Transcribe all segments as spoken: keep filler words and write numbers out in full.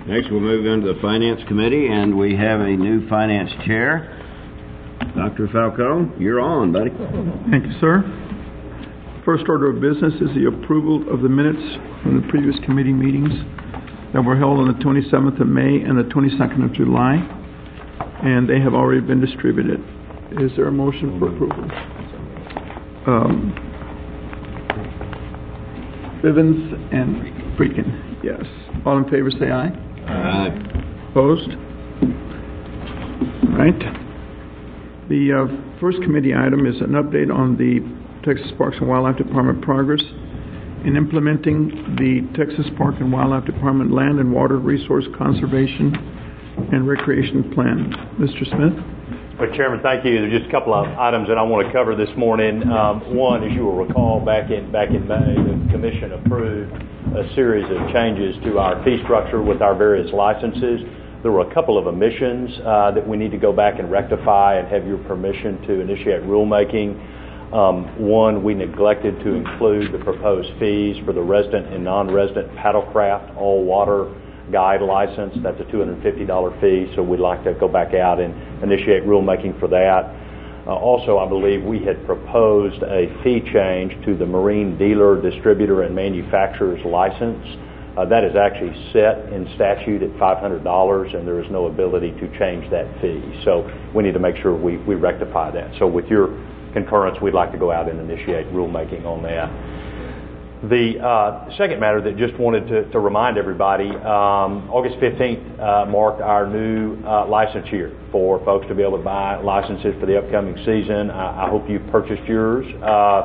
Next, we'll move into the Finance Committee, and we have a new Finance Chair. Doctor Falco, you're on, buddy. Thank you, sir. First order of business is the approval of the minutes from the previous committee meetings that were held on the twenty-seventh of May and the twenty-second of July, and they have already been distributed. Is there a motion for approval? Um, Bivens and Friedkin, yes. All in favor say aye. Aye. Opposed? All right. The uh, first committee item is an update on the Texas Parks and Wildlife Department progress in implementing the Texas Park and Wildlife Department Land and Water Resource Conservation and Recreation Plan. Mister Smith? Well, Chairman, thank you. There's just a couple of items that I want to cover this morning. Um, one, as you will recall, back in back in May, the Commission approved a series of changes to our fee structure with our various licenses. There were a couple of omissions uh, that we need to go back and rectify and have your permission to initiate rulemaking. Um, one, we neglected to include the proposed fees for the resident and non-resident paddlecraft all-water guide license. That's a two hundred fifty dollars fee, so we'd like to go back out and initiate rulemaking for that. Uh, also, I believe we had proposed a fee change to the marine dealer, distributor, and manufacturer's license. Uh, that is actually set in statute at five hundred dollars, and there is no ability to change that fee. So we need to make sure we, we rectify that. So with your concurrence, we'd like to go out and initiate rulemaking on that. The uh, second matter that just wanted to, to remind everybody, um, August fifteenth uh, marked our new uh, license year for folks to be able to buy licenses for the upcoming season. I, I hope you purchased yours. Uh,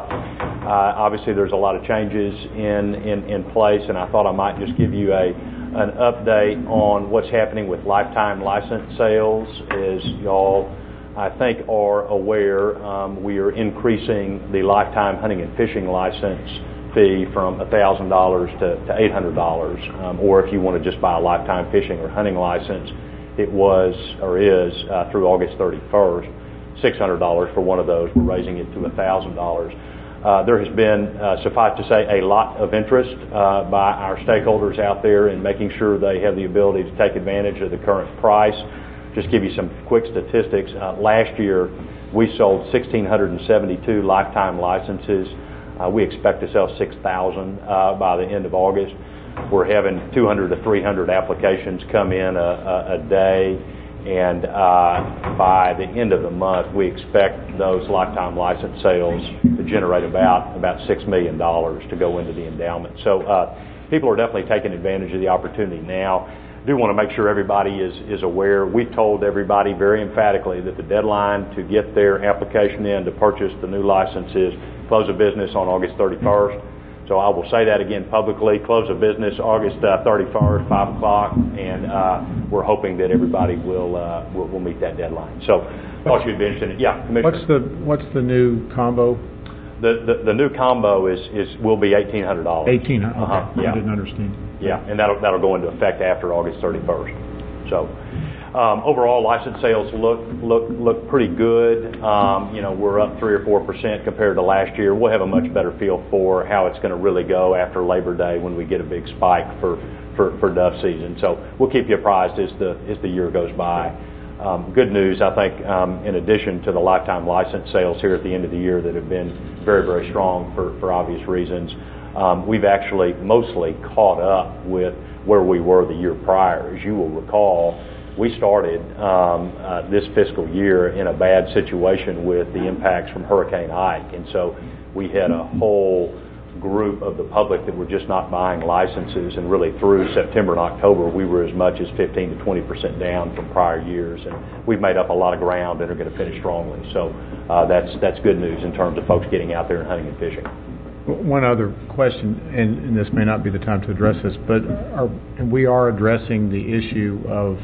uh, obviously, there's a lot of changes in, in, in place, and I thought I might just give you a an update on what's happening with lifetime license sales. As y'all, I think, are aware, um, we are increasing the lifetime hunting and fishing license fee from one thousand dollars to, to eight hundred dollars, um, or if you want to just buy a lifetime fishing or hunting license, it was or is uh, through August thirty-first, six hundred dollars for one of those. We're raising it to one thousand dollars. Uh, there has been, uh, suffice to say, a lot of interest uh, by our stakeholders out there in making sure they have the ability to take advantage of the current price. Just give you some quick statistics. Uh, last year, we sold one thousand six hundred seventy-two lifetime licenses. Uh, we expect to sell six thousand uh, by the end of August. We're having two hundred to three hundred applications come in a, a, a day, and uh, by the end of the month, we expect those lifetime license sales to generate about about six million dollars to go into the endowment. So uh, people are definitely taking advantage of the opportunity now. I do want to make sure everybody is, is aware. We told everybody very emphatically that the deadline to get their application in to purchase the new licenses, close of business on August thirty-first. So I will say that again publicly. Close of business August uh, thirty-first, five o'clock, and uh, we're hoping that everybody will, uh, will will meet that deadline. So I thought you'd be interested in, yeah, Commissioner. What's the what's the new combo? The, the the new combo is is will be eighteen hundred dollars. Eighteen hundred. Okay. Uh-huh. Yeah. I didn't understand. Yeah, and that'll that'll go into effect after August thirty-first. So um, overall, license sales look look look pretty good. Um, you know, we're up three or four percent compared to last year. We'll have a much better feel for how it's going to really go after Labor Day when we get a big spike for for, for dove season. So we'll keep you apprised as the as the year goes by. Um, good news, I think, um, in addition to the lifetime license sales here at the end of the year that have been very, very strong for, for obvious reasons, um, we've actually mostly caught up with where we were the year prior. As you will recall, we started um, uh, this fiscal year in a bad situation with the impacts from Hurricane Ike, and so we had a whole group of the public that were just not buying licenses, and really through September and October we were as much as fifteen to twenty percent down from prior years, and we've made up a lot of ground and are going to finish strongly. So uh, that's that's good news in terms of folks getting out there and hunting and fishing. One other question, and, and this may not be the time to address this, but are, we are addressing the issue of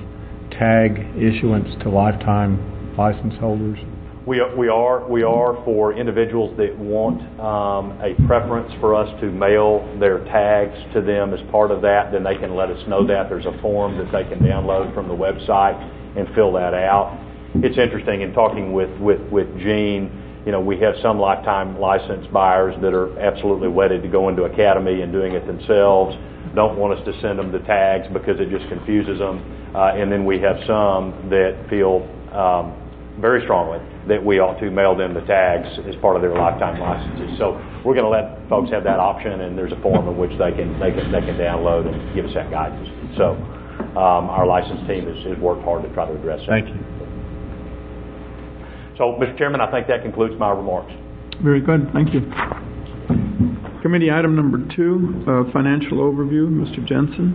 tag issuance to lifetime license holders. We are, we are we are for individuals that want um, a preference for us to mail their tags to them as part of that. Then they can let us know that. There's a form that they can download from the website and fill that out. It's interesting in talking with with with Gene. You know, we have some lifetime license buyers that are absolutely wedded to going to Academy and doing it themselves. don't want us to send them the tags because it just confuses them. Uh, and then we have some that feel um, very strongly that we ought to mail them the tags as part of their lifetime licenses. So we're going to let folks have that option, and there's a form in which they can they can they can download and give us that guidance. So um, our license team has, has worked hard to try to address that. Thank you. So, Mister Chairman, I think that concludes my remarks. Very good, thank you. Committee item number two, uh, financial overview, Mister Jensen.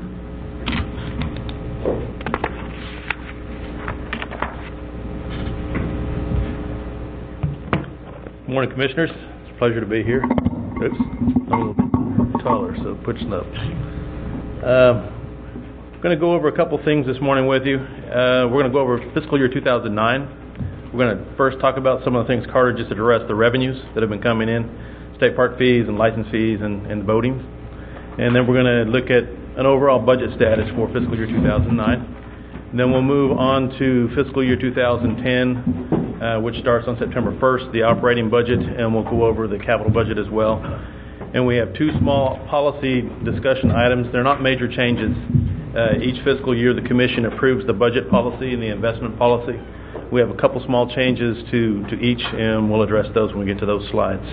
Good morning, Commissioners. It's a pleasure to be here. Oops, I'm a little bit taller, so pushing up. Uh, I'm going to go over a couple things this morning with you. Uh, we're going to go over fiscal year two thousand nine. We're going to first talk about some of the things Carter just addressed, the revenues that have been coming in, state park fees and license fees and, and the voting. And then we're going to look at an overall budget status for fiscal year two thousand nine. And then we'll move on to fiscal year two thousand ten, uh, which starts on September first, the operating budget, and we'll go over the capital budget as well. And we have two small policy discussion items. They're not major changes. Uh, each fiscal year, the Commission approves the budget policy and the investment policy. We have a couple small changes to, to each, and we'll address those when we get to those slides.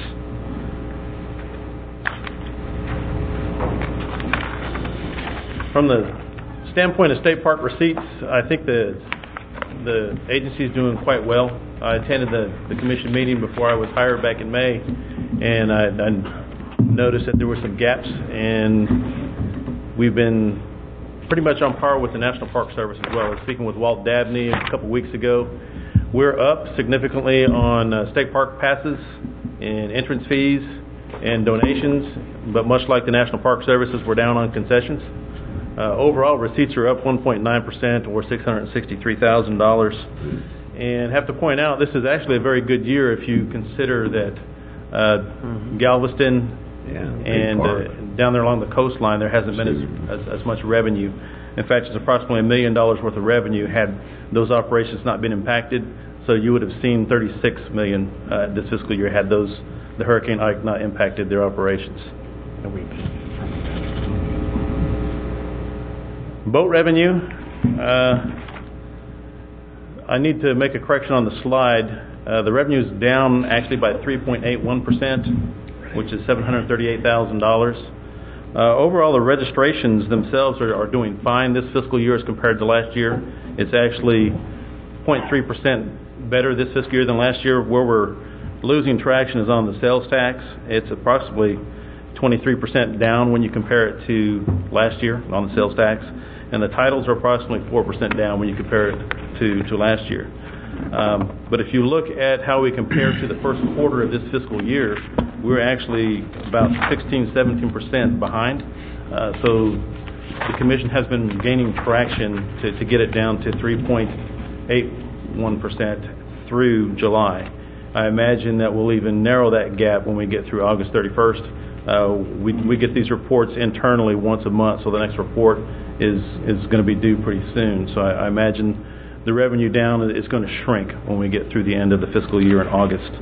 From the standpoint of state park receipts, I think the the agency is doing quite well. I attended the, the commission meeting before I was hired back in May, and I, I noticed that there were some gaps, and we've been pretty much on par with the National Park Service as well. I was speaking with Walt Dabney a couple weeks ago. We're up significantly on uh, state park passes and entrance fees and donations, but much like the National Park Services, we're down on concessions. Uh, overall, receipts are up one point nine percent, or six hundred sixty-three thousand dollars. And have to point out, this is actually a very good year if you consider that uh, mm-hmm. Galveston Yeah, and uh, down there along the coastline, there hasn't been as, as, as much revenue. In fact, it's approximately a million dollars worth of revenue had those operations not been impacted. So you would have seen thirty-six million dollars uh, this fiscal year had those the Hurricane Ike not impacted their operations. A week. Boat revenue. Uh, I need to make a correction on the slide. Uh, the revenue is down actually by three point eight one percent, which is seven hundred thirty-eight thousand dollars. Uh, overall, the registrations themselves are, are doing fine this fiscal year as compared to last year. It's actually zero point three percent better this fiscal year than last year. Where we're losing traction is on the sales tax. It's approximately twenty-three percent down when you compare it to last year on the sales tax. And the titles are approximately four percent down when you compare it to, to last year. Um, but if you look at how we compare to the first quarter of this fiscal year, we're actually about sixteen, seventeen percent behind. Uh, so the Commission has been gaining traction to, to get it down to three point eight one percent through July. I imagine that we'll even narrow that gap when we get through August thirty-first. Uh, we, we get these reports internally once a month, so the next report is, is going to be due pretty soon. So I, I imagine the revenue down is going to shrink when we get through the end of the fiscal year in August.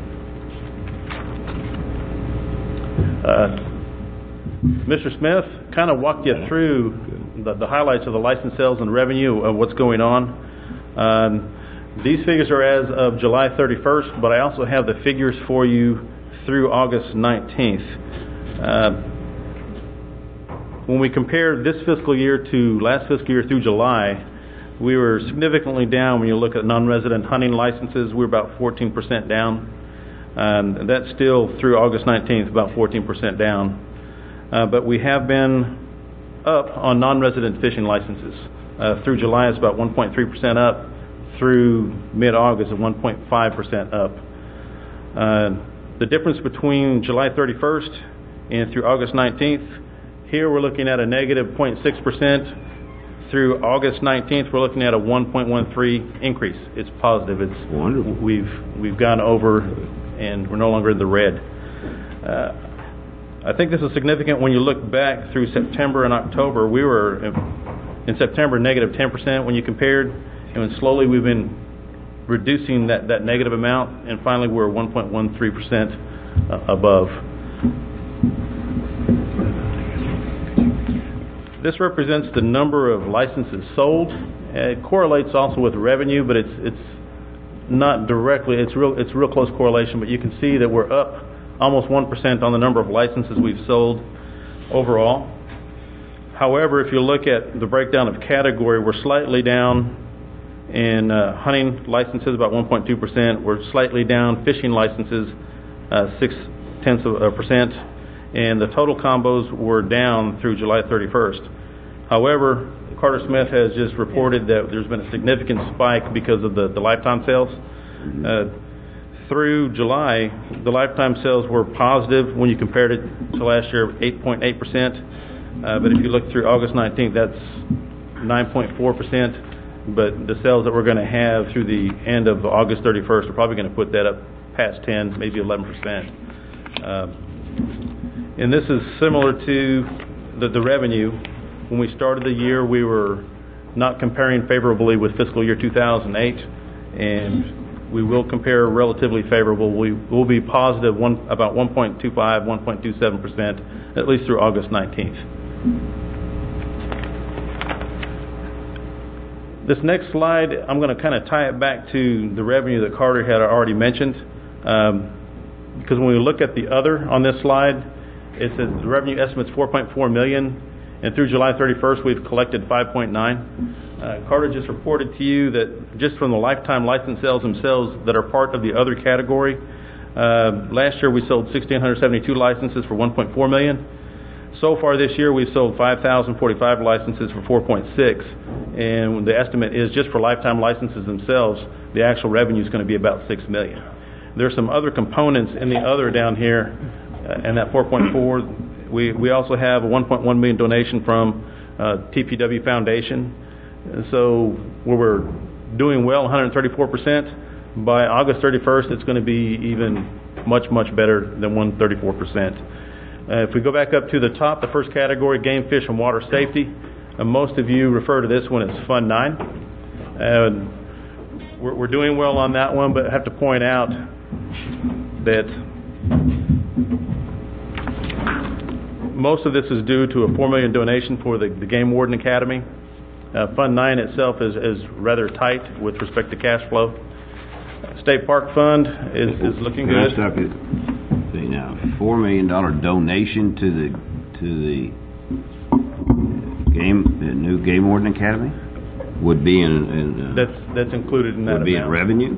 Uh, Mister Smith kind of walked you through the, the highlights of the license sales and revenue of what's going on. Um, these figures are as of July thirty-first, but I also have the figures for you through August nineteenth. Uh, when we compare this fiscal year to last fiscal year through July, we were significantly down. When you look at non-resident hunting licenses, we're about fourteen percent down. Um, and that's still through August nineteenth, about fourteen percent down. Uh, but we have been up on non-resident fishing licenses. Uh, through July, it's about one point three percent up. Through mid-August, it's one point five percent up. Uh, the difference between July thirty-first and through August nineteenth, here we're looking at a negative zero point six percent. Through August nineteenth, we're looking at a one point one three increase. It's positive. It's wonderful. We've we've gone over, and we're no longer in the red. Uh, I think this is significant when you look back through September and October. We were in September negative ten percent when you compared, and then slowly we've been reducing that, that negative amount, and finally we're one point one three percent above. this represents the number of licenses sold. It correlates also with revenue, but it's it's not directly. It's real. It's real close correlation. But you can see that we're up almost one percent on the number of licenses we've sold overall. However, if you look at the breakdown of category, we're slightly down in uh, hunting licenses, about one point two percent. We're slightly down fishing licenses, uh, six tenths of a percent. And the total combos were down through July thirty-first. However, Carter Smith has just reported that there's been a significant spike because of the, the lifetime sales. Uh, through July, the lifetime sales were positive when you compared it to last year, eight point eight percent. Uh, but if you look through August nineteenth, that's nine point four percent. But the sales that we're going to have through the end of August thirty-first are probably going to put that up past ten, maybe eleven percent. Uh, and this is similar to the, the revenue. When we started the year, we were not comparing favorably with fiscal year two thousand eight, and we will compare relatively favorable. We will be positive one, about one point two five, one point two seven percent, at least through August nineteenth. This next slide, I'm going to kind of tie it back to the revenue that Carter had already mentioned. Um, because when we look at the other on this slide, it says the revenue estimate's four point four million dollars, and through July thirty-first, we've collected five point nine. Uh, Carter just reported to you that just from the lifetime license sales themselves that are part of the other category, uh, last year we sold one thousand six hundred seventy-two licenses for one point four million dollars. So far this year, we've sold five thousand forty-five licenses for four point six, and the estimate is just for lifetime licenses themselves, the actual revenue is going to be about six million dollars. There's some other components in the other down here, uh, and that four point four. We we also have a one point one million dollars donation from uh, T P W Foundation. And so where we're doing well, one hundred thirty-four percent. By August thirty-first, it's going to be even much, much better than one hundred thirty-four percent. Uh, if we go back up to the top, the first category, game, fish, and water safety, uh, most of you refer to this one as Fund nine. Uh, we're, we're doing well on that one, but I have to point out that most of this is due to a four million dollars donation for the, the Game Warden Academy. Uh, Fund nine itself is, is rather tight with respect to cash flow. State Park Fund is, is looking Can good. I stop you? See now, four million dollar donation to the to the game, the new Game Warden Academy would be in. in uh, That's that's included in that would be in amount. revenue.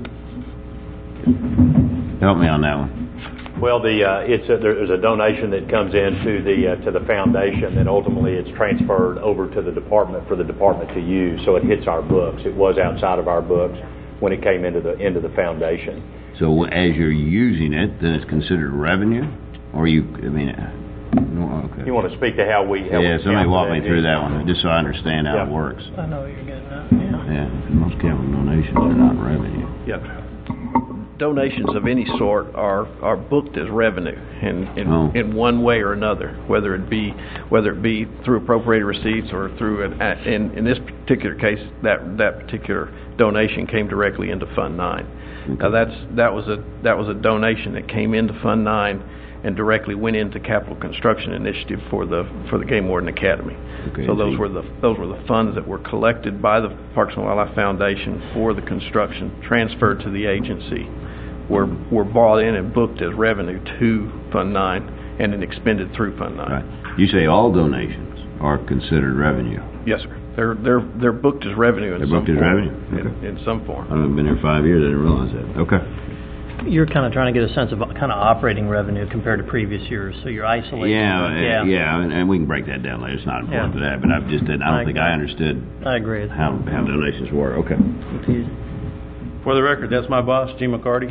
Help me on that one. Well, the uh, it's a, there's a donation that comes into the uh, to the foundation, and ultimately it's transferred over to the department for the department to use. So it hits our books. It was outside of our books when it came into the into the foundation. So as you're using it, then it's considered revenue, or you? I mean, uh, no, okay. You want to speak to how we? How Yeah, we somebody count walk me that through is- that one, just so I understand how Yeah. it works. I know what you're getting at, yeah. Yeah, most capital donations are not revenue. Yep. Donations of any sort are, are booked as revenue in, in, Oh. in one way or another, whether it be whether it be through appropriated receipts or through an a- in in this particular case that that particular donation came directly into Fund nine. Okay. Now that's that was a that was a donation that came into Fund nine and directly went into Capital Construction Initiative for the for the Game Warden Academy. Okay, so those so- were the those were the funds that were collected by the Parks and Wildlife Foundation for the construction, transferred to the agency, were were brought in and booked as revenue to Fund nine and then expended through Fund nine. Right. You say all donations are considered revenue. Yes, sir. They're they're they're booked as revenue in They're some booked as form. revenue? Okay. In, in some form. I've been here five years. I didn't realize that. Okay. You're kind of trying to get a sense of kind of operating revenue compared to previous years, so you're isolating. Yeah, uh, yeah. yeah, and, and we can break that down later. It's not important Yeah. for that, but I just didn't. I don't I think agree. I understood I agree. how how donations work. Okay. For the record, that's my boss, Gene McCarty.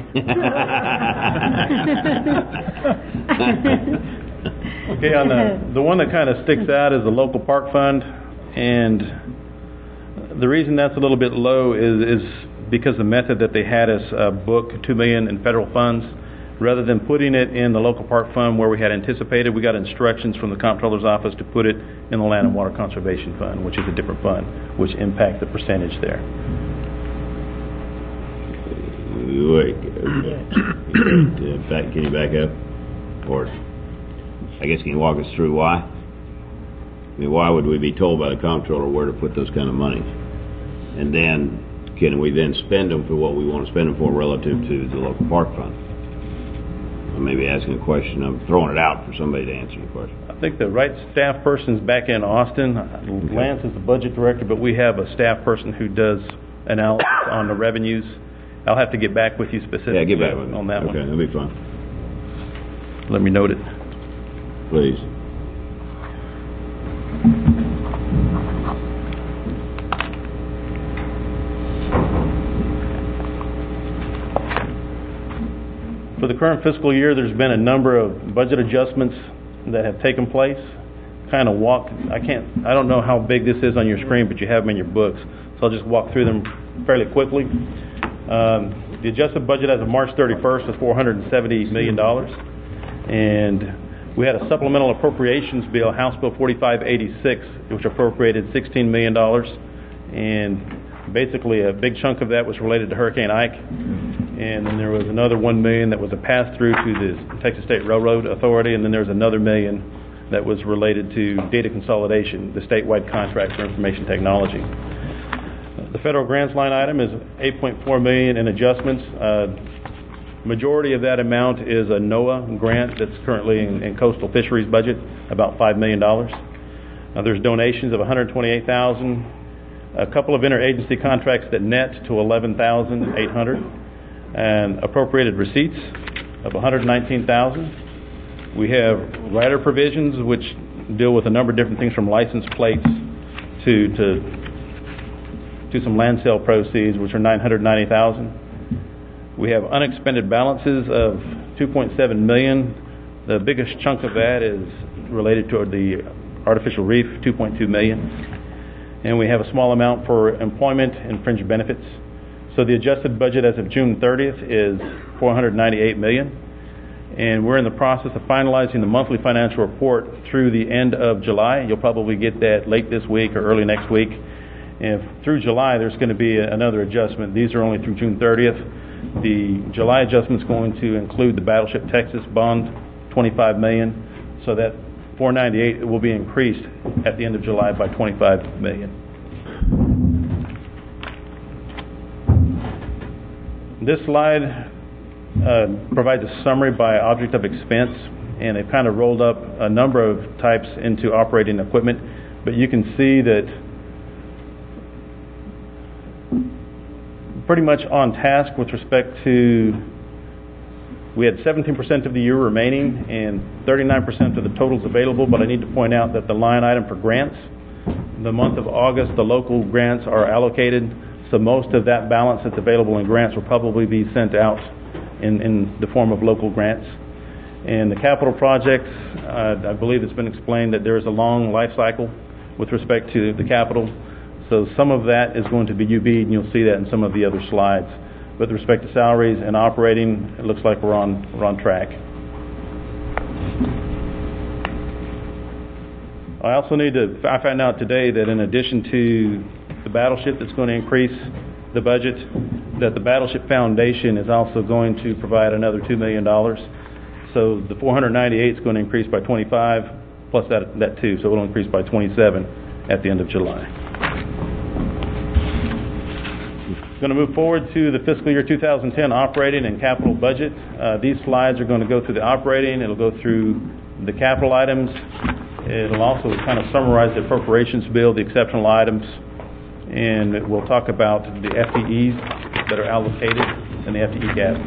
Okay, on the the one that kind of sticks out is the local park fund, and the reason that's a little bit low is is because the method that they had us uh, book two million in federal funds, rather than putting it in the local park fund where we had anticipated. We got instructions from the comptroller's office to put it in the Land and Water Conservation Fund, which is a different fund, which impacts the percentage there. Wait. In fact, can you back up? Or I guess can you walk us through why? I mean, why would we be told by the comptroller where to put those kind of monies? And then, can we then spend them for what we want to spend them for relative to the local park fund? I may be asking a question. I'm throwing it out for somebody to answer the question. I think the right staff person's back in Austin. Okay. Lance is the budget director, but we have a staff person who does analysis on the revenues. I'll have to get back with you specifically Yeah, get back with me. on that okay, one. that'll be fine. Let me note it. Please. For the current fiscal year, there's been a number of budget adjustments that have taken place. Kind of walk, I can't, I don't know how big this is on your screen, but you have them in your books. So I'll just walk through them fairly quickly. Um, the adjusted budget as of March thirty-first was four hundred seventy million dollars. And we had a supplemental appropriations bill, House Bill forty-five eighty-six, which appropriated sixteen million dollars. And basically a big chunk of that was related to Hurricane Ike. And then there was another one million dollars that was a pass-through to the Texas State Railroad Authority. And then there was another million that was related to data consolidation, the statewide contract for information technology. The federal grants line item is eight point four million dollars in adjustments. Uh, majority of that amount is a NOAA grant that's currently in, in coastal fisheries budget, about five million dollars. Uh, there's donations of one hundred twenty-eight thousand dollars, a couple of interagency contracts that net to eleven thousand eight hundred dollars, and appropriated receipts of one hundred nineteen thousand dollars. We have rider provisions which deal with a number of different things from license plates to to to some land sale proceeds, which are nine hundred ninety thousand dollars. We have unexpended balances of two point seven million dollars. The biggest chunk of that is related to the artificial reef, two point two million dollars. And we have a small amount for employment and fringe benefits. So the adjusted budget as of June thirtieth is four hundred ninety-eight million dollars. And we're in the process of finalizing the monthly financial report through the end of July. You'll probably get that late this week or early next week. And through July, there's going to be a, another adjustment. These are only through June thirtieth. The July adjustment is going to include the Battleship Texas bond, twenty-five million dollars. So that four hundred ninety-eight will be increased at the end of July by twenty-five million dollars. This slide uh, provides a summary by object of expense, and it kind of rolled up a number of types into operating equipment. But you can see that pretty much on task with respect to, we had seventeen percent of the year remaining and thirty-nine percent of the totals available, but I need to point out that the line item for grants, the month of August, the local grants are allocated, so most of that balance that's available in grants will probably be sent out in, in the form of local grants. And the capital projects, uh, I believe it's been explained that there is a long life cycle with respect to the capital. So some of that is going to be U B'd, and you'll see that in some of the other slides. With respect to salaries and operating, it looks like we're on we're on track. I also need to, I found out today that in addition to the Battleship that's going to increase the budget, that the Battleship Foundation is also going to provide another two million dollars. So the four hundred ninety-eight is going to increase by twenty-five, plus that, that too, so it will increase by twenty-seven at the end of July. Going to move forward to the fiscal year two thousand ten operating and capital budget. Uh, these slides are going to go through the operating. It'll go through the capital items. It'll also kind of summarize the appropriations bill, the exceptional items, and we'll talk about the F T Es that are allocated and the F T E gap.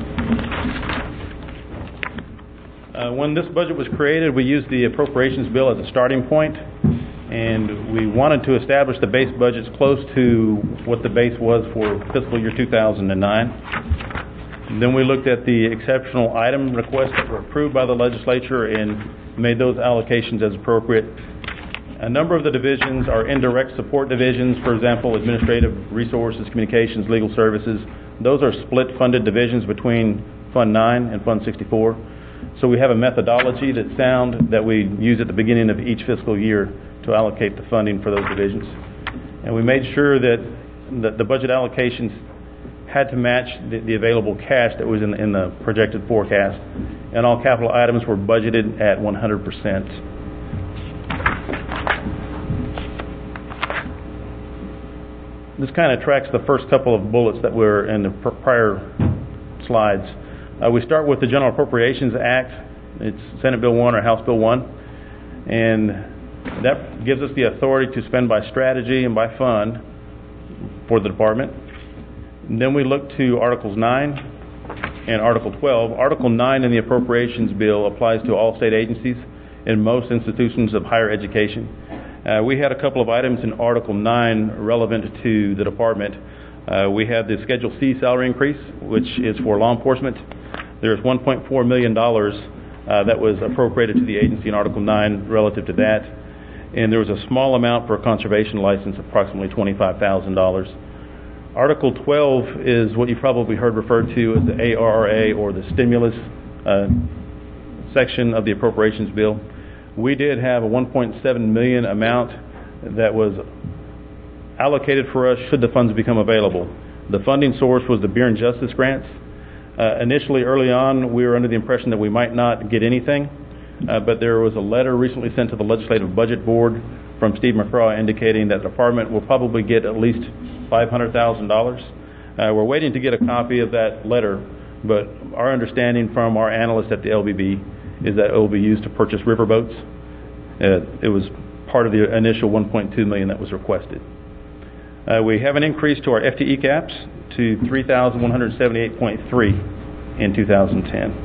Uh, when this budget was created, we used the appropriations bill as a starting point, and we wanted to establish the base budgets close to what the base was for fiscal year two thousand nine. And then we looked at the exceptional item requests that were approved by the legislature and made those allocations as appropriate. A number of the divisions are indirect support divisions, for example, administrative resources, communications, legal services. Those are split funded divisions between Fund nine and Fund sixty-four. So we have a methodology that's sound that we use at the beginning of each fiscal year to allocate the funding for those divisions. And we made sure that the, the budget allocations had to match the, the available cash that was in, in the projected forecast. And all capital items were budgeted at one hundred percent. this kind of tracks the first couple of bullets that were in the pr- prior slides. Uh, we start with the General Appropriations Act. It's Senate Bill one or House Bill one. And that gives us the authority to spend by strategy and by fund for the department. And then we look to Articles nine and Article twelve. Article nine in the Appropriations Bill applies to all state agencies and most institutions of higher education. Uh, we had a couple of items in Article nine relevant to the department. Uh, we had the Schedule C salary increase, which is for law enforcement. There's one point four million dollars uh, that was appropriated to the agency in Article nine relative to that. And there was a small amount for a conservation license, approximately twenty-five thousand dollars. Article twelve is what you probably heard referred to as the A R R A, or the stimulus uh, section of the appropriations bill. We did have a one point seven million dollars amount that was allocated for us should the funds become available. The funding source was the Beer and Justice grants. Uh, initially, early on, we were under the impression that we might not get anything, uh, but there was a letter recently sent to the Legislative Budget Board from Steve McCraw indicating that the department will probably get at least five hundred thousand dollars. Uh, we're waiting to get a copy of that letter, but our understanding from our analyst at the L B B is that it will be used to purchase riverboats. Uh, it was part of the initial one point two million dollars that was requested. Uh, we have an increase to our F T E caps to three thousand one hundred seventy-eight point three in two thousand ten.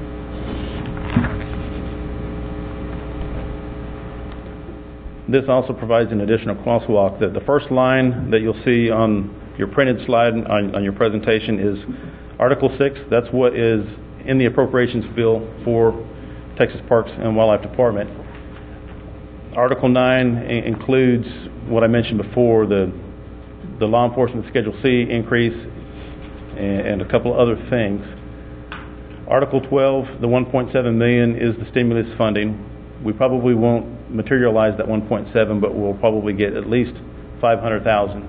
This also provides an additional crosswalk. That the first line that you'll see on your printed slide on, on your presentation is Article six. That's what is in the appropriations bill for Texas Parks and Wildlife Department. Article nine I- includes what I mentioned before, the the law enforcement Schedule C increase and, and a couple of other things. Article twelve, the one point seven million dollars is the stimulus funding. We probably won't materialize that one point seven, but we'll probably get at least five hundred thousand.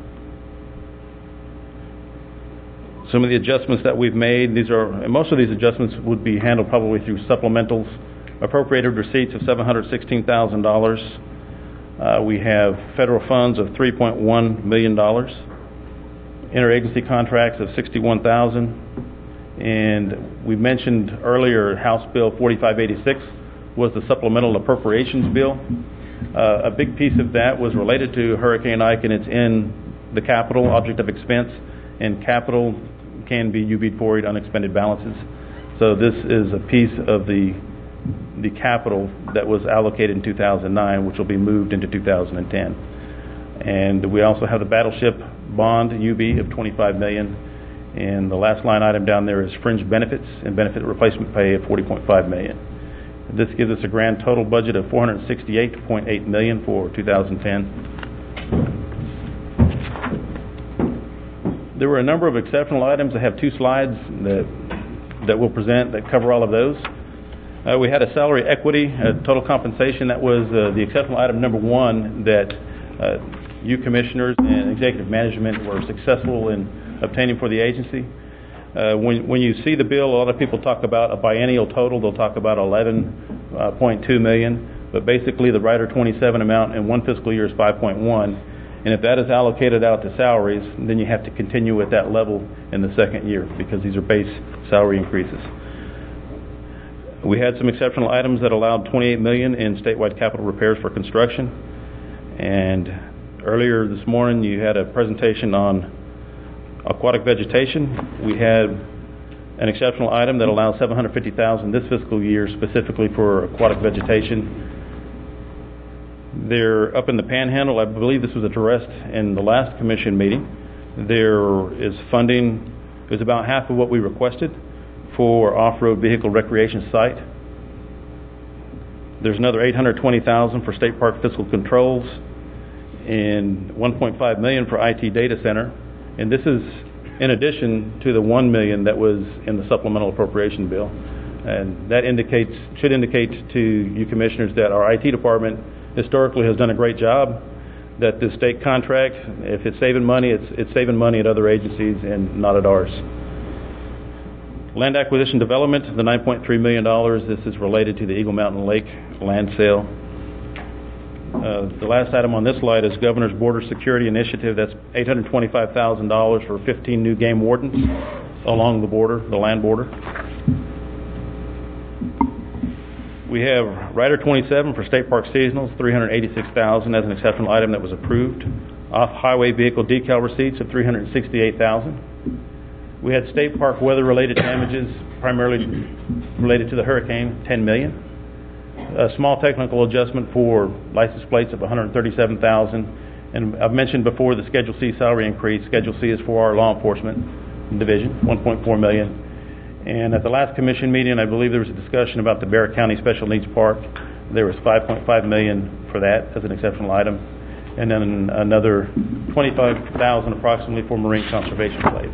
Some of the adjustments that we've made, these are, and most of these adjustments would be handled probably through supplementals. Appropriated receipts of seven hundred sixteen thousand dollars. Uh, we have federal funds of three point one million dollars. Interagency contracts of sixty-one thousand dollars. And we mentioned earlier House Bill forty-five eighty-six was the supplemental appropriations bill. Uh, a big piece of that was related to Hurricane Ike, and it's in the capital object of expense, and capital can be U B'd for unexpended balances. So this is a piece of the the capital that was allocated in two thousand nine, which will be moved into two thousand ten. And we also have the battleship bond U B of twenty-five million dollars. And the last line item down there is fringe benefits and benefit replacement pay of forty point five million dollars. This gives us a grand total budget of four hundred sixty-eight point eight million dollars for two thousand ten. There were a number of exceptional items. I have two slides that that we'll present that cover all of those. Uh, we had a salary equity, a total compensation. That was uh, the exceptional item number one that uh, you commissioners and executive management were successful in obtaining for the agency. Uh, when, when you see the bill, a lot of people talk about a biennial total. They'll talk about eleven point two million dollars, but basically the Rider twenty-seven amount in one fiscal year is five point one. And if that is allocated out to salaries, then you have to continue at that level in the second year because these are base salary increases. We had some exceptional items that allowed twenty-eight million dollars in statewide capital repairs for construction. And earlier this morning you had a presentation on aquatic vegetation. We had an exceptional item that allows seven hundred fifty thousand dollars this fiscal year specifically for aquatic vegetation. They're up in the Panhandle. I believe this was addressed in the last commission meeting. There is funding, it was about half of what we requested for off-road vehicle recreation site. There's another eight hundred twenty thousand dollars for state park fiscal controls and one point five million dollars for I T data center. And this is in addition to the one million dollars that was in the supplemental appropriation bill. And that indicates, should indicate to you commissioners that our I T department historically has done a great job, that the state contract, if it's saving money, it's, it's saving money at other agencies and not at ours. Land acquisition development, the nine point three million dollars, this is related to the Eagle Mountain Lake land sale. Uh, the last item on this slide is Governor's Border Security Initiative. That's eight hundred twenty-five thousand dollars for fifteen new game wardens along the border, the land border. We have Rider twenty-seven for State Park Seasonals, three hundred eighty-six thousand dollars as an exceptional item that was approved. Off-highway vehicle decal receipts of three hundred sixty-eight thousand dollars. We had State Park weather-related damages, primarily related to the hurricane, ten million dollars. A small technical adjustment for license plates of one hundred thirty-seven thousand dollars. And I've mentioned before the Schedule C salary increase. Schedule C is for our law enforcement division, one point four million dollars. And at the last commission meeting, I believe there was a discussion about the Barrett County Special Needs Park. There was five point five million dollars for that as an exceptional item. And then another twenty-five thousand dollars approximately for marine conservation plate.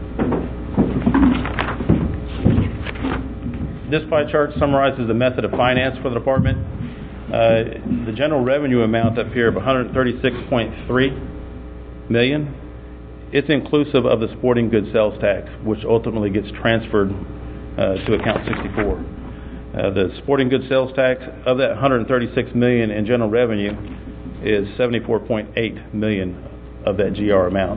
This pie chart summarizes the method of finance for the department. Uh, the general revenue amount up here of one hundred thirty-six point three million dollars, it's inclusive of the sporting goods sales tax, which ultimately gets transferred uh, to account sixty-four. Uh, the sporting goods sales tax of that one hundred thirty-six million dollars in general revenue is seventy-four point eight million dollars of that G R amount.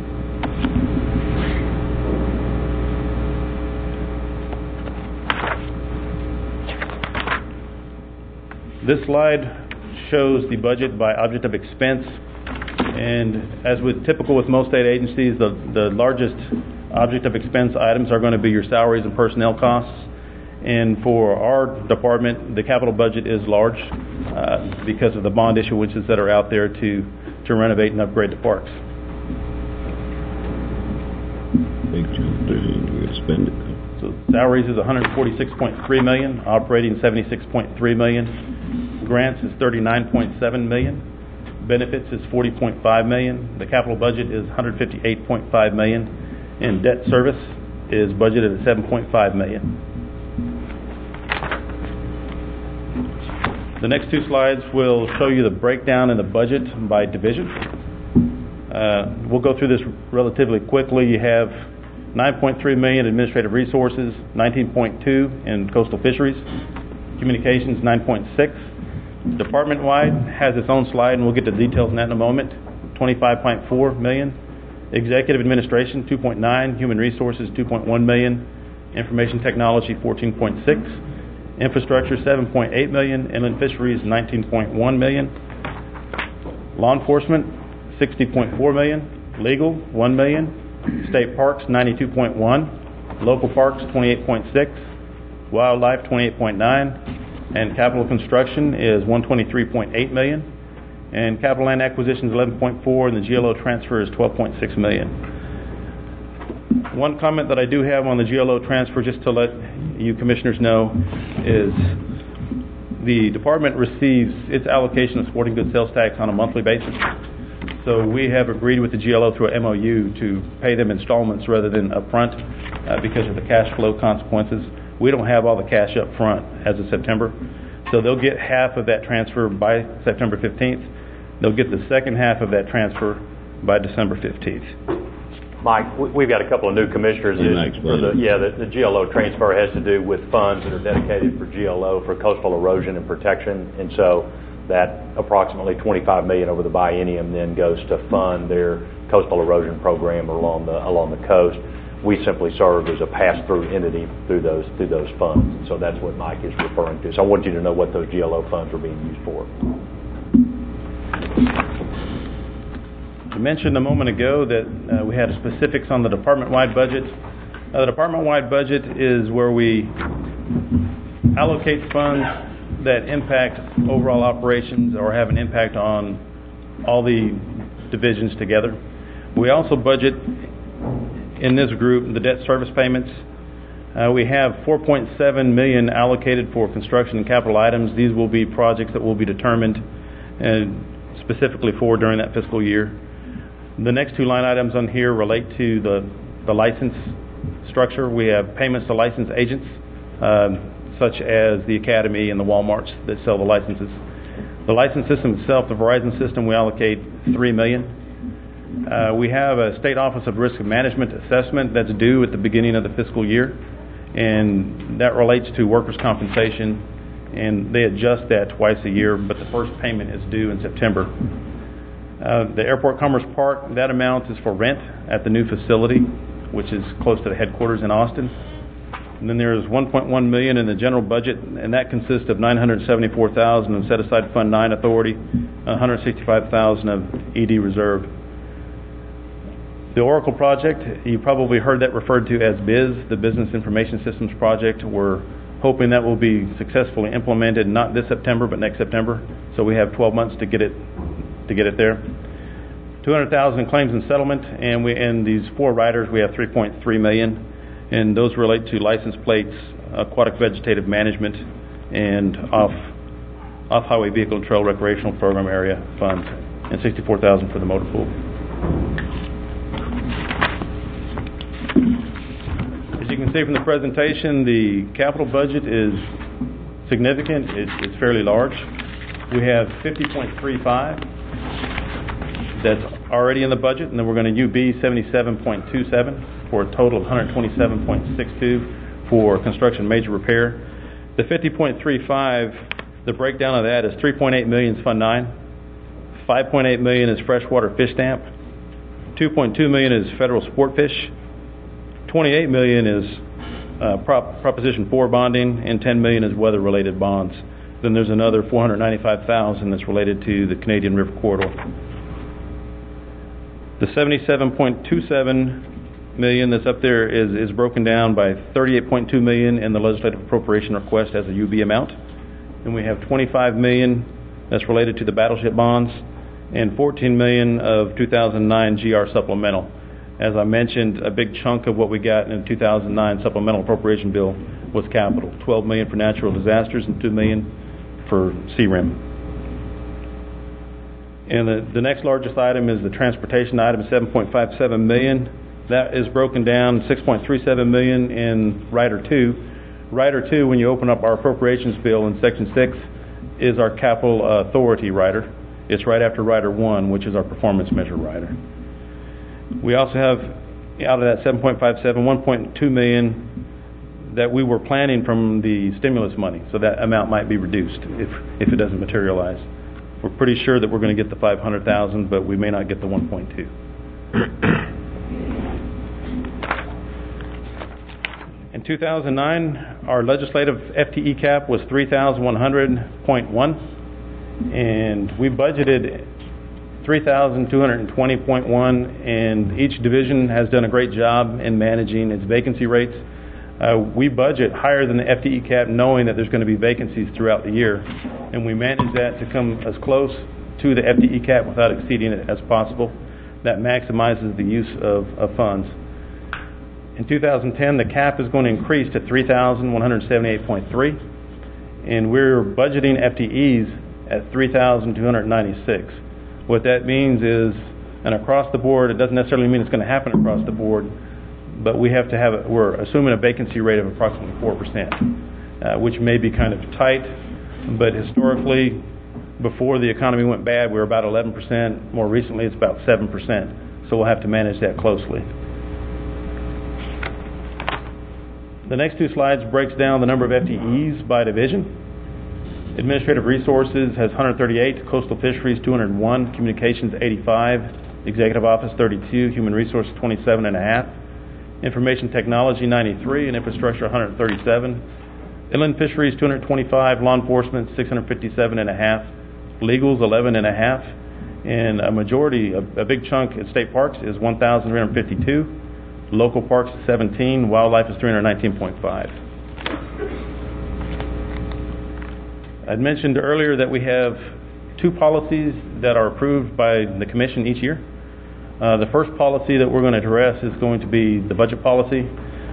This slide shows the budget by object of expense, and as with typical with most state agencies, the, the largest object of expense items are going to be your salaries and personnel costs. And for our department, the capital budget is large uh, because of the bond issuances that are out there to, to renovate and upgrade the parks. Big chunk there, we gotta spend it. So salaries is one hundred forty-six point three million dollars, operating seventy-six point three million dollars. Grants is thirty-nine point seven million dollars. Benefits is forty point five million dollars. The capital budget is one hundred fifty-eight point five million dollars. And debt service is budgeted at seven point five million dollars. The next two slides will show you the breakdown in the budget by division. Uh, we'll go through this relatively quickly. You have nine point three million dollars administrative resources, nineteen point two in coastal fisheries, communications nine point six. Department-wide has its own slide, and we'll get to details on that in a moment. twenty-five point four million dollars. Executive administration two point nine, human resources two point one million dollars, information technology fourteen point six, infrastructure seven point eight million dollars, inland fisheries nineteen point one million dollars, law enforcement sixty point four million dollars, legal one million dollars, state parks ninety-two point one, local parks twenty-eight point six, wildlife twenty-eight point nine, and capital construction is one hundred twenty-three point eight million dollars, and capital land acquisition is eleven point four, and the G L O transfer is twelve point six million dollars. One comment that I do have on the G L O transfer, just to let you commissioners know, is the department receives its allocation of sporting goods sales tax on a monthly basis. So we have agreed with the G L O through an M O U to pay them installments rather than upfront uh, because of the cash flow consequences. We don't have all the cash up front as of September. So they'll get half of that transfer by September fifteenth. They'll get the second half of that transfer by December fifteenth. Mike, we- we've got a couple of new commissioners. Yeah, Is- Mike's for the- brother. Yeah, the the G L O transfer has to do with funds that are dedicated for G L O for coastal erosion and protection. And so that approximately twenty-five million dollars over the biennium then goes to fund their coastal erosion program along the along the coast. We simply serve as a pass-through entity through those through those funds. And so that's what Mike is referring to. So I want you to know what those G L O funds are being used for. I mentioned a moment ago that uh, we had specifics on the department-wide budget. Uh, the department-wide budget is where we allocate funds that impact overall operations or have an impact on all the divisions together. We also budget in this group the debt service payments. Uh, we have four point seven million dollars allocated for construction and capital items. These will be projects that will be determined and specifically for during that fiscal year. The next two line items on here relate to the, the license structure. We have payments to license agents, um, such as the Academy and the Walmarts that sell the licenses. The license system itself, the Verizon system, we allocate three million dollars. Uh, we have a State Office of Risk Management assessment that's due at the beginning of the fiscal year, and that relates to workers' compensation and they adjust that twice a year, but the first payment is due in September. Uh, the Airport Commerce Park, that amount is for rent at the new facility, which is close to the headquarters in Austin. And then there is one point one million dollars in the general budget, and that consists of nine hundred seventy-four thousand dollars in set-aside Fund nine authority, one hundred sixty-five thousand dollars of E D reserve. The Oracle project, you probably heard that referred to as B I Z, the Business Information Systems Project. We're hoping that will be successfully implemented, not this September, but next September. So we have twelve months to get it to get it there. two hundred thousand dollars in claims and settlement, and we in these four riders we have three point three million dollars. And those relate to license plates, aquatic vegetative management, and off off highway vehicle and trail recreational program area funds, and sixty-four thousand dollars for the motor pool. As you can see from the presentation, the capital budget is significant. It's, it's fairly large. We have fifty point three five that's already in the budget, and then we're going to U B seventy-seven point two seven for a total of one hundred twenty-seven point six two for construction major repair. The fifty point three five, the breakdown of that is three point eight million is Fund nine, five point eight million is freshwater fish stamp, two point two million is federal sport fish, twenty-eight million is uh, Prop, Proposition four bonding, and ten million is weather-related bonds. Then there's another four hundred ninety-five thousand that's related to the Canadian River Corridor. The seventy-seven point two seven million that's up there is, is broken down by thirty-eight point two million in the legislative appropriation request as a U B amount. And we have twenty-five million that's related to the battleship bonds, and fourteen million of two thousand nine G R supplemental. As I mentioned, a big chunk of what we got in the two thousand nine supplemental appropriation bill was capital. twelve million for natural disasters and two million for C R I M. And the, the next largest item is the transportation item, seven point five seven million. That is broken down six point three seven million in Rider two. Rider two, when you open up our appropriations bill in Section six, is our capital authority rider. It's right after Rider one, which is our performance measure rider. We also have, out of that seven point five seven, one point two million that we were planning from the stimulus money, so that amount might be reduced if, if it doesn't materialize. We're pretty sure that we're going to get the five hundred thousand, but we may not get the one point two. In two thousand nine, our legislative F T E cap was three thousand one hundred point one, and we budgeted three thousand two hundred twenty point one, and each division has done a great job in managing its vacancy rates. Uh, we budget higher than the F T E cap knowing that there's going to be vacancies throughout the year, and we manage that to come as close to the F T E cap without exceeding it as possible. That maximizes the use of, of funds. In two thousand ten, the cap is going to increase to three thousand one hundred seventy-eight point three, and we're budgeting F T Es at three thousand two hundred ninety-six. What that means is, and across the board, it doesn't necessarily mean it's going to happen across the board, but we have to have, a, we're assuming a vacancy rate of approximately four percent, uh, which may be kind of tight, but historically, before the economy went bad, we were about eleven percent. More recently, it's about seven percent, so we'll have to manage that closely. The next two slides breaks down the number of F T Es by division. Administrative Resources has one hundred thirty-eight, Coastal Fisheries two hundred one, Communications eighty-five, Executive Office thirty-two, Human Resources twenty-seven and a half, Information Technology ninety-three, and Infrastructure one hundred thirty-seven. Inland Fisheries two hundred twenty-five, Law Enforcement six hundred fifty-seven and a half, Legals eleven and a half, and a majority, a, a big chunk at State Parks is one thousand three hundred fifty-two. Local parks is seventeen, wildlife is three hundred nineteen point five. I'd mentioned earlier that we have two policies that are approved by the Commission each year. Uh, the first policy that we're going to address is going to be the budget policy.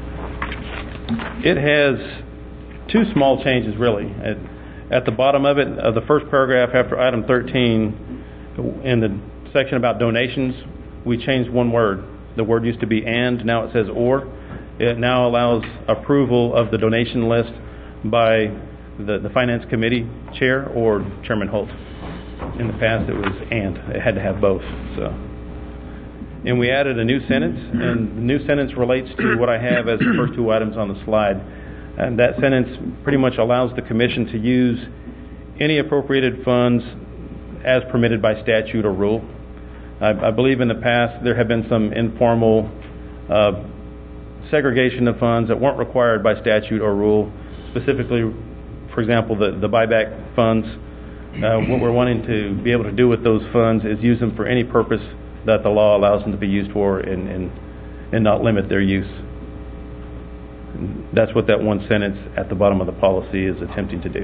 It has two small changes, really. At, at the bottom of it, of the first paragraph after item thirteen, in the section about donations, we changed one word. The word used to be and, now it says or. It now allows approval of the donation list by the, the Finance Committee Chair or Chairman Holt. In the past it was and. It had to have both. So, and we added a new sentence, and the new sentence relates to what I have as the first two items on the slide. And that sentence pretty much allows the commission to use any appropriated funds as permitted by statute or rule. I, I believe in the past there have been some informal uh, segregation of funds that weren't required by statute or rule, specifically, for example, the, the buyback funds. Uh, what we're wanting to be able to do with those funds is use them for any purpose that the law allows them to be used for, and, and, and not limit their use. And that's what that one sentence at the bottom of the policy is attempting to do.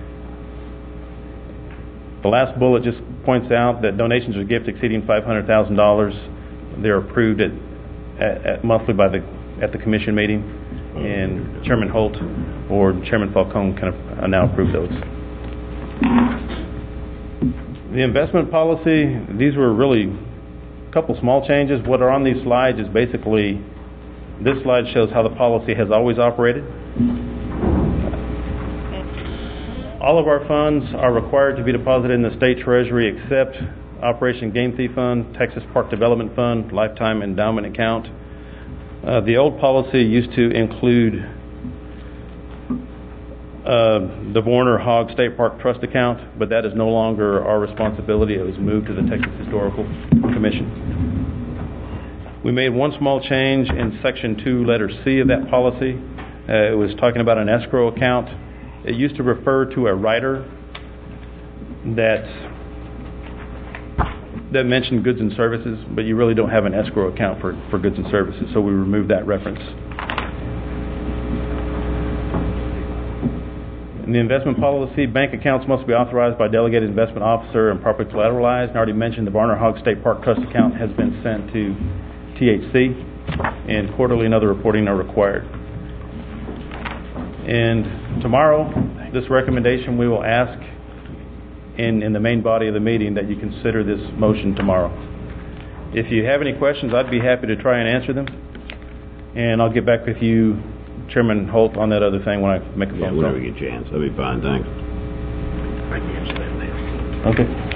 The last bullet just points out that donations or gifts exceeding five hundred thousand dollars, they're approved at, at, at monthly by the at the commission meeting, and Chairman Holt or Chairman Falcone kind of now approve those. The investment policy, these were really a couple small changes. What are on these slides is basically, this slide shows how the policy has always operated. All of our funds are required to be deposited in the state treasury except Operation Game Thief Fund, Texas Park Development Fund, Lifetime Endowment Account. Uh, the old policy used to include uh, the Warner Hogg State Park Trust account, but that is no longer our responsibility. It was moved to the Texas Historical Commission. We made one small change in Section two, Letter C of that policy. Uh, it was talking about an escrow account. It used to refer to a writer that that mentioned goods and services, but you really don't have an escrow account for, for goods and services, so we removed that reference. In the investment policy, bank accounts must be authorized by delegated investment officer and properly collateralized. I already mentioned the Warner Hogg State Park Trust account has been sent to T H C, and quarterly and other reporting are required. And tomorrow, this recommendation we will ask in, in the main body of the meeting that you consider this motion tomorrow. If you have any questions, I'd be happy to try and answer them. And I'll get back with you, Chairman Holt, on that other thing when I make a phone Yeah, call. whenever you get a chance. That'll be fine, thanks. I can answer that now.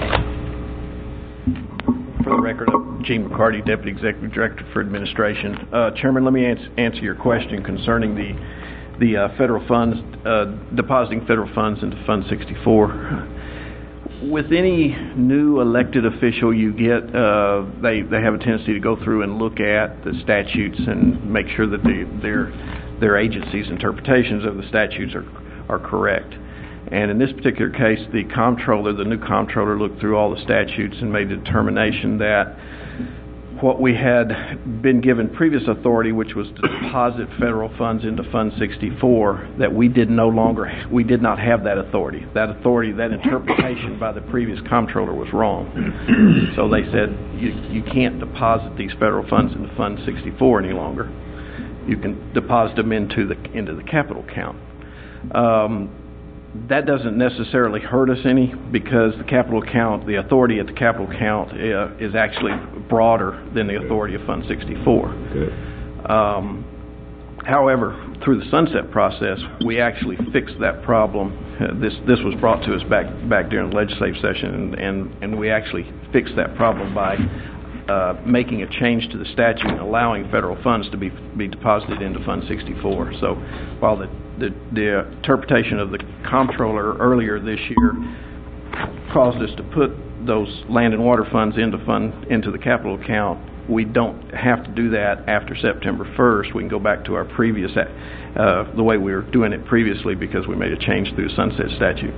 Okay. For the record, I'm Gene McCarty, Deputy Executive Director for Administration. Uh, Chairman, let me ans- answer your question concerning the the uh, federal funds, uh, depositing federal funds into Fund sixty-four. With any new elected official you get, uh, they they have a tendency to go through and look at the statutes and make sure that they, their their agency's interpretations of the statutes are are correct. And in this particular case, the comptroller, the new comptroller, looked through all the statutes and made a determination that what we had been given previous authority, which was to deposit federal funds into Fund sixty-four, that we did no longer, we did not have that authority. That authority, that interpretation by the previous comptroller was wrong. So they said, you, you can't deposit these federal funds into Fund sixty-four any longer. You can deposit them into the into the capital account. Um, That doesn't necessarily hurt us any, because the capital account, the authority at the capital account uh, is actually broader than the authority of Fund sixty-four. Good. Um, however, through the sunset process, we actually fixed that problem. Uh, this this was brought to us back back during the legislative session, and, and, and we actually fixed that problem by uh, making a change to the statute and allowing federal funds to be be deposited into Fund sixty-four. So while the The, the interpretation of the comptroller earlier this year caused us to put those land and water funds into fund into the capital account, we don't have to do that after September first. We can go back to our previous, uh, the way we were doing it previously, because we made a change through the sunset statute.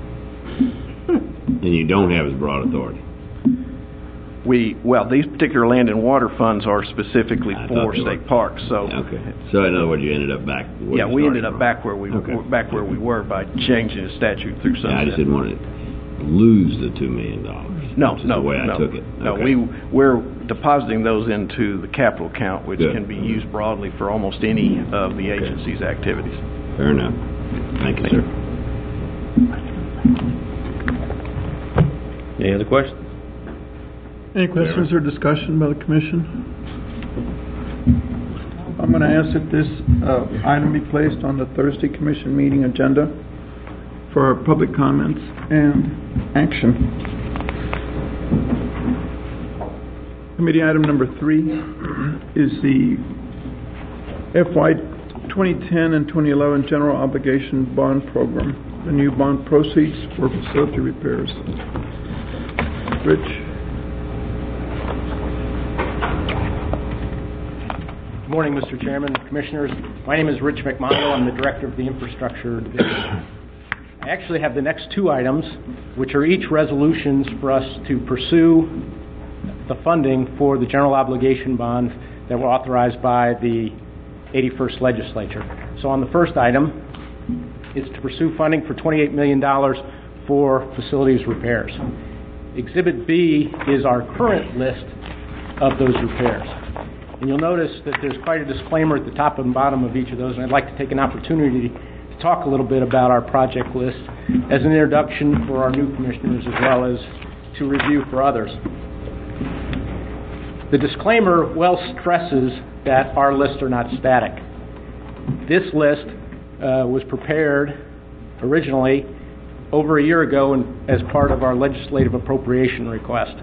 And you don't have as broad authority. We well, these particular land and water funds are specifically I for thought they state were. parks. So Okay. So in other words, you ended up back where yeah, you we started ended up from. back where we Okay. were, back where we were by changing the statute through sunset. Yeah, I just didn't want to lose the two million dollars. No, Which is no, the way I no. took it. No, Okay. we, we're depositing those into the capital account, which Good. can be used broadly for almost any of the Okay. agency's activities. Fair enough. Thank you, sir. Any other questions? Any questions or discussion by the commission? I'm going to ask that this uh, item be placed on the Thursday commission meeting agenda for public comments and action. Committee item number three is the F Y twenty ten and twenty eleven General Obligation Bond Program, the new bond proceeds for facility repairs. Rich? Good morning, Mister Chairman, Commissioners. My name is Rich McMonagle. I'm the Director of the Infrastructure Division. I actually have the next two items, which are each resolutions for us to pursue the funding for the general obligation bonds that were authorized by the eighty-first Legislature. So on the first item, it's to pursue funding for twenty-eight million dollars for facilities repairs. Exhibit B is our current list of those repairs. And you'll notice that there's quite a disclaimer at the top and bottom of each of those, and I'd like to take an opportunity to talk a little bit about our project list as an introduction for our new commissioners as well as to review for others. The disclaimer well stresses that our lists are not static. This list uh, was prepared originally over a year ago and as part of our legislative appropriation request.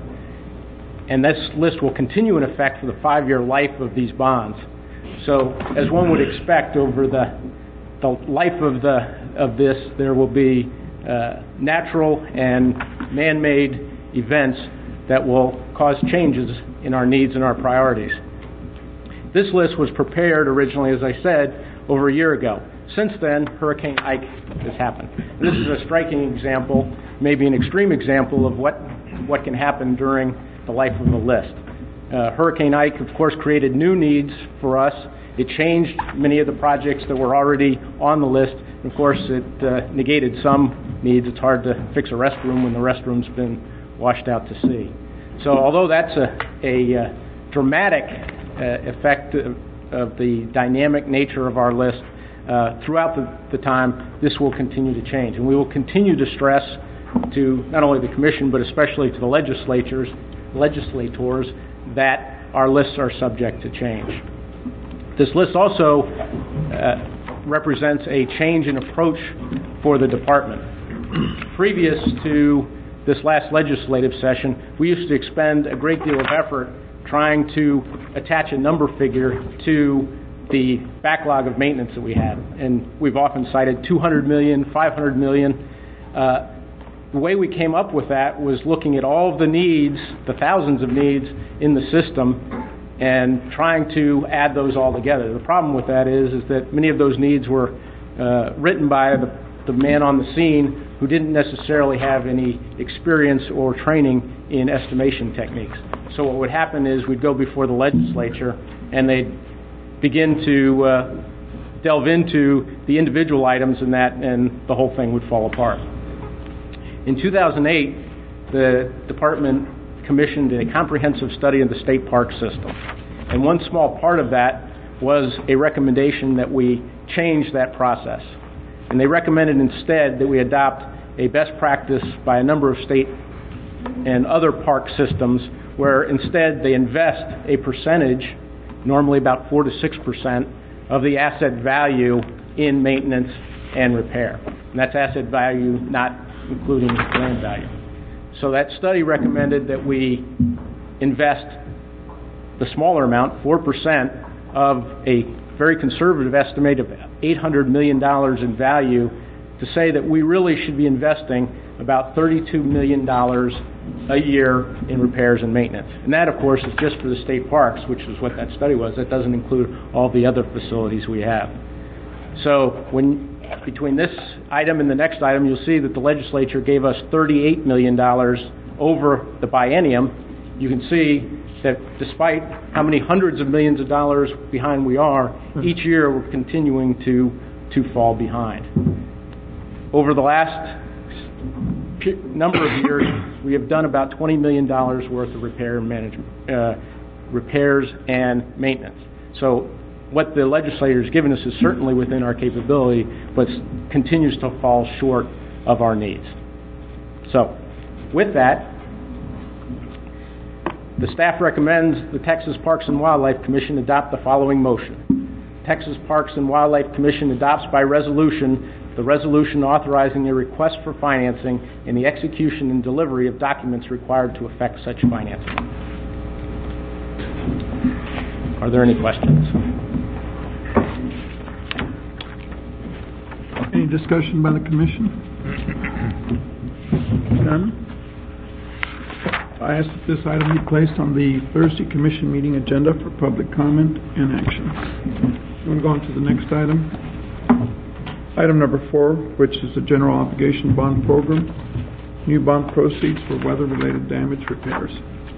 And this list will continue in effect for the five-year life of these bonds. So, as one would expect, over the the life of the of this, there will be uh, natural and man-made events that will cause changes in our needs and our priorities. This list was prepared originally, as I said, over a year ago. Since then, Hurricane Ike has happened. This is a striking example, maybe an extreme example of what what can happen during the life of the list. Uh, Hurricane Ike, of course, created new needs for us. It changed many of the projects that were already on the list. Of course, it uh, negated some needs. It's hard to fix a restroom when the restroom's been washed out to sea. So although that's a, a uh, dramatic uh, effect of, of the dynamic nature of our list, uh, throughout the, the time, this will continue to change. And we will continue to stress to not only the Commission, but especially to the legislatures, legislators, that our lists are subject to change. This list also uh, represents a change in approach for the department. Previous to this last legislative session, we used to expend a great deal of effort trying to attach a number figure to the backlog of maintenance that we had. And we've often cited two hundred million, five hundred million. Uh, the way we came up with that was looking at all of the needs, the thousands of needs in the system, and trying to add those all together. The problem with that is, is that many of those needs were uh, written by the, the man on the scene who didn't necessarily have any experience or training in estimation techniques. So what would happen is we'd go before the legislature and they'd begin to uh, delve into the individual items in that, and the whole thing would fall apart. In two thousand eight, the department commissioned a comprehensive study of the state park system. And one small part of that was a recommendation that we change that process. And they recommended instead that we adopt a best practice by a number of state and other park systems where instead they invest a percentage, normally about four to six percent, of the asset value in maintenance and repair. And that's asset value not including land value. So that study recommended that we invest the smaller amount, four percent, of a very conservative estimate of eight hundred million dollars in value, to say that we really should be investing about thirty-two million dollars a year in repairs and maintenance. And that, of course, is just for the state parks, which is what that study was. That doesn't include all the other facilities we have. So when between this item and the next item, you'll see that the legislature gave us thirty-eight million dollars over the biennium. You can see that despite how many hundreds of millions of dollars behind we are, each year we're continuing to, to fall behind. Over the last number of years, we have done about twenty million dollars worth of repair and management, uh, repairs and maintenance. So what the legislature has given us is certainly within our capability, but continues to fall short of our needs. So, with that, the staff recommends the Texas Parks and Wildlife Commission adopt the following motion. Texas Parks and Wildlife Commission adopts by resolution the resolution authorizing a request for financing and the execution and delivery of documents required to effect such financing. Are there any questions? discussion by the commission? None? I ask that this item be placed on the Thursday commission meeting agenda for public comment and action. I'm going to go on to the next item. Item number four, which is the general obligation bond program. New bond proceeds for weather-related damage repairs.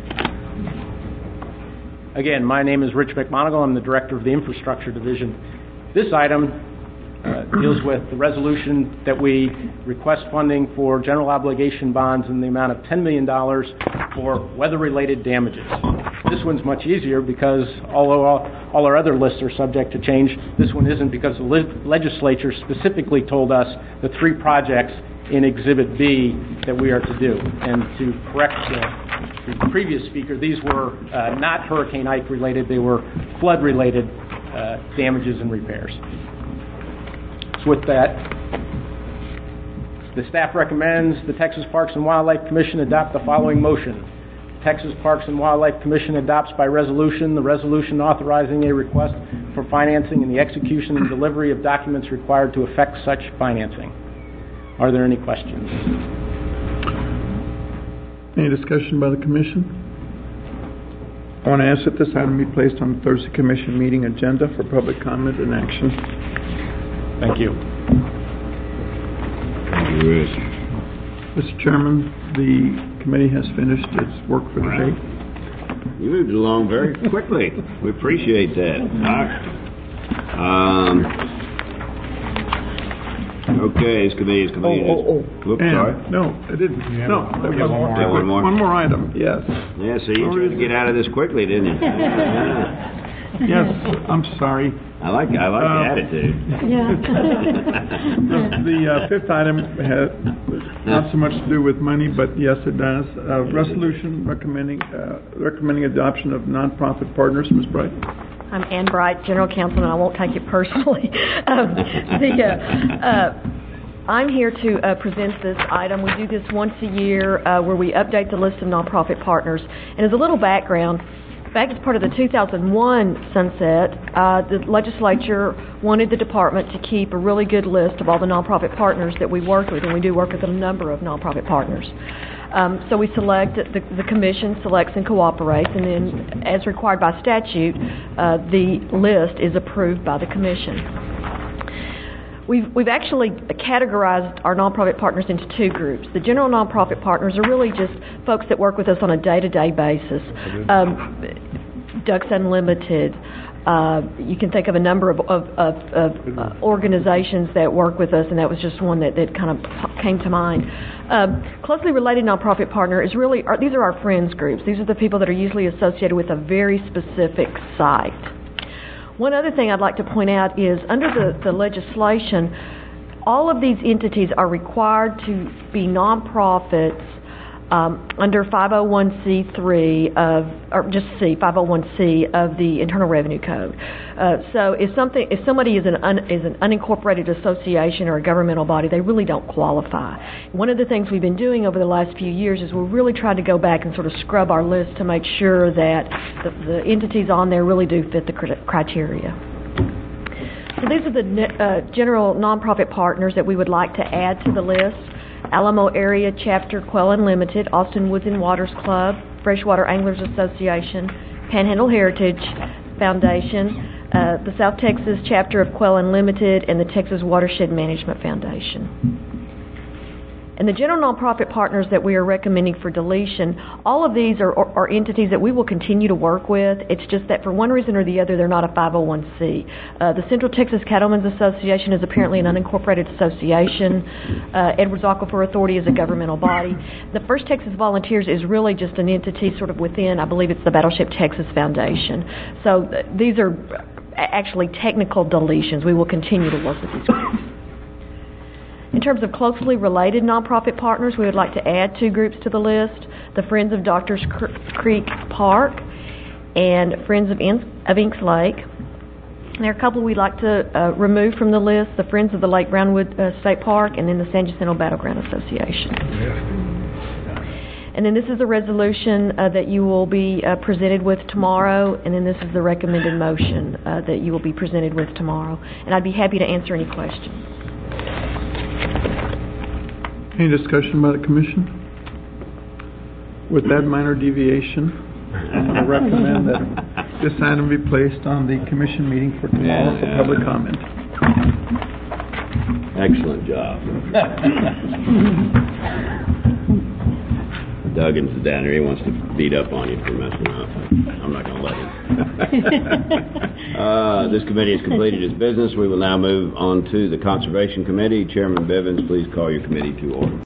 Again, my name is Rich McMonigal. I'm the Director of the Infrastructure Division. This item uh, deals with the resolution that we request funding for general obligation bonds in the amount of ten million dollars for weather-related damages. This one's much easier because although all, all our other lists are subject to change, this one isn't because the le- legislature specifically told us the three projects in Exhibit B that we are to do. And to correct the, the previous speaker, these were uh, not Hurricane Ike related, they were flood related uh, damages and repairs. So with that, the staff recommends the Texas Parks and Wildlife Commission adopt the following motion. Texas Parks and Wildlife Commission adopts by resolution the resolution authorizing a request for financing and the execution and delivery of documents required to effect such financing. Are there any questions? Any discussion by the commission? I want to ask that this item be placed on the Thursday commission meeting agenda for public comment and action. Thank you. Thank you, Rich. Mister Chairman, the committee has finished its work for the day. You moved along very quickly. We appreciate that. All right. Um, okay, it's committee, it's committee. Oh, oh, oh. Oops, And- sorry. No, I didn't. Yeah, No, we there have was one more there item. was one more item, yes. Yeah, see, you tried to get out of this quickly, didn't you? Yes, I'm sorry. I like, I like Uh, the attitude. The the, uh, fifth item has not so much to do with money, but yes, it does. Uh, Resolution recommending, uh, recommending adoption of nonprofit partners. Miz Bright? I'm Ann Bright, General Counsel, and I won't take it personally. um, the, uh, uh, I'm here to uh, present this item. We do this once a year uh, where we update the list of nonprofit partners. And as a little background, back as part of the two thousand one sunset, uh, the legislature wanted the department to keep a really good list of all the nonprofit partners that we work with, and we do work with a number of nonprofit partners. Um, so we select, the, the commission selects and cooperates, and then as required by statute, uh, the list is approved by the commission. We've, we've actually categorized our nonprofit partners into two groups. The general nonprofit partners are really just folks that work with us on a day-to-day basis. Um, Ducks Unlimited, uh, you can think of a number of, of, of, of uh, organizations that work with us, and that was just one that, that kind of came to mind. Um, closely related nonprofit partner is really, our, these are our friends groups. These are the people that are usually associated with a very specific site. One other thing I'd like to point out is under the, the legislation, all of these entities are required to be nonprofits um, under five oh one c three of, or just C, five oh one c of the Internal Revenue Code. Uh, so if something, if somebody is an un, is an unincorporated association or a governmental body, they really don't qualify. One of the things we've been doing over the last few years is we're really trying to go back and sort of scrub our list to make sure that the, the entities on there really do fit the criteria. So these are the uh, general nonprofit partners that we would like to add to the list. Alamo Area Chapter Quail Unlimited, Austin Woods and Waters Club, Freshwater Anglers Association, Panhandle Heritage Foundation, uh, the South Texas Chapter of Quail Unlimited, and the Texas Watershed Management Foundation. And the general nonprofit partners that we are recommending for deletion, all of these are, are, are entities that we will continue to work with. It's just that for one reason or the other, they're not a five oh one c. Uh, the Central Texas Cattlemen's Association is apparently an unincorporated association. Uh, Edwards Aquifer Authority is a governmental body. The First Texas Volunteers is really just an entity sort of within, I believe it's the Battleship Texas Foundation. So th- these are actually technical deletions. We will continue to work with these groups. In terms of closely related nonprofit partners, we would like to add two groups to the list, the Friends of Doctors Creek Park and Friends of, In- of Inks Lake. And there are a couple we'd like to uh, remove from the list, the Friends of the Lake Brownwood uh, State Park and then the San Jacinto Battleground Association. And then this is a resolution uh, that you will be uh, presented with tomorrow, and then this is the recommended motion uh, that you will be presented with tomorrow. And I'd be happy to answer any questions. Any discussion by the commission? With that minor deviation, I'm going to recommend that this item be placed on the commission meeting for tomorrow for Yeah. public comment. Excellent job. Duggan's down there. He wants to beat up on you for messing up. I'm not going to let him. uh, this committee has completed its business. We will now move on to the Conservation Committee. Chairman Bivens, please call your committee to order.